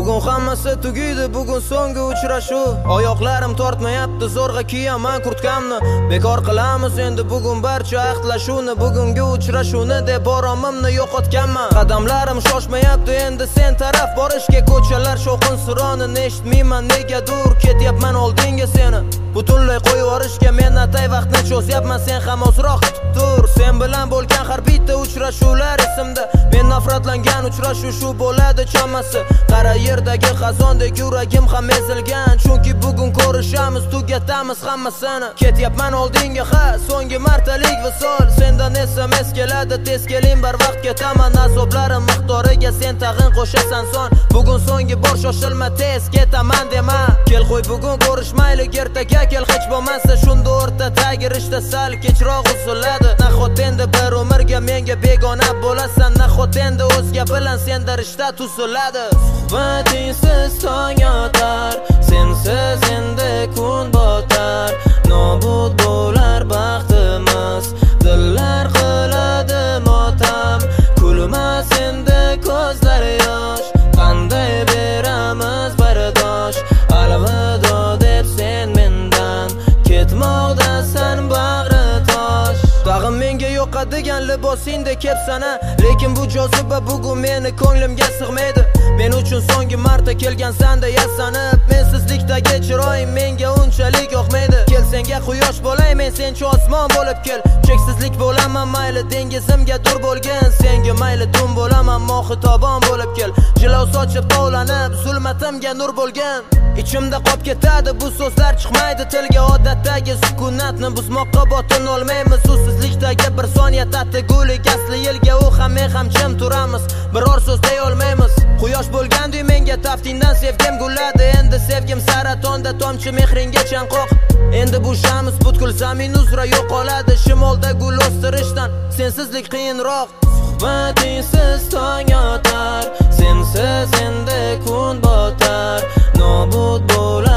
Bugun hammasi tugaydi, bugun so'nggi uchrashuv. Oyoqlarim tortmayapti, zo'rg'a kiyaman kurtkamni. Bekor qilamiz endi bugun barcha ahdlashuvni. Bugungi uchrashuvni deb boromimni yo'qotganman. Qadamlarim shoshmayapti endi sen taraf borishga. Ko'chalar shovqin suroni eshitmayman negadur. Ketyapman oldinga seni butunlay qo'yib yorishga. Men atay vaqtni cho'zyapman, sen ham ozroq kutib tur. Sen bilan bo'lgan har bitta uchrashuvlar esimda. Men nafratlangan uchrashuv shu bo'ladi chamasi. Qara yerdagi xazondek yuragim ham ezilgan. Chunki bugun ko'rishamiz, tugatamiz hammasini. Ketyapman oldinga so'nggi martalik visol. Sendan SMS keladi, tez keling barvaqt ketaman. Azoblarim miqdoriga sen tag'in qo'shasan son. Bugun so'nggi bor shoshilma, tez ketaman dema. Kel qo'y bugun ko'rishmaylik, ertaga kel hech bo'lmasa. Shunda o'rtadagi rishta sal kechroq uziladi. Nahot endi bir umrga menga begona bo'lasan. Nahot endi o'zga bilan senda rishta tuziladi. Suhbatingsiz tong yotar, sensiz endi kun botar. Nobud bo'lar baxtimiz, dillar qiladi motam. Kulmas endi ko'zlar yosh, qanday beramiz bardosh. Alvido deb sen mendan ketmoqdasan bag'ri tosh. Tag'in menga yo'qadigan libosingda kepsana, lekin bu joziba bugun meni ko'nglimga sig'maydi. Men uchun so'nggi marta kelgansanda yasanib, mensizlikdagi chiroying menga unchalik yoqmaydi. Kel senga quyosh bo'lay, men sencha osmon bo'lib kel. Cheksizlik bo'laman mayli dengizimga dur bo'lgin. Senga mayli dum bo'laman mohitobon bo'lib kel. Jilov sochib tovlanib, zulmatimga nur bo'lgin. Ichimda qolib ketadi bu so'zlar chiqmaydi tilga. Odatdagi sukunatni buzmoqqa botin olmaymiz. Susizlikdagi bir soniya tatigulik asli yilga u ham men ham jim turamiz. Biror so'z deya olmaymiz. Quyosh bo'lgandi menga taftingdan sevgim gulladi. Endi sevgim saratonda tomchi mehringga chanqoq. Endi bu shamiz butkul zamin uzra yo'qoladi. Shimolda gul o'stirishdan sensizlik qiyinroq. Suhbatingsiz tong yotar, sensiz endi kun botar. Nobud bo'lar